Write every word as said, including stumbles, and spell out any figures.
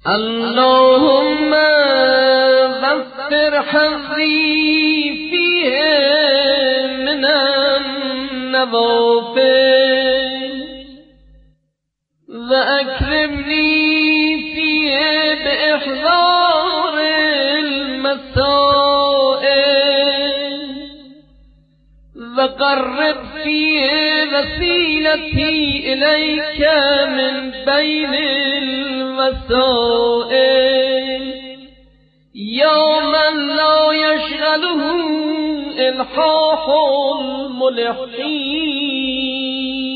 اللهم وفر حظي فيه من النوافل وأكرمني فيه بإحضار المسائل وقرب فيه وسيلتي إليك من بين الوسائل يا من لا يشغله إلحاح الملحين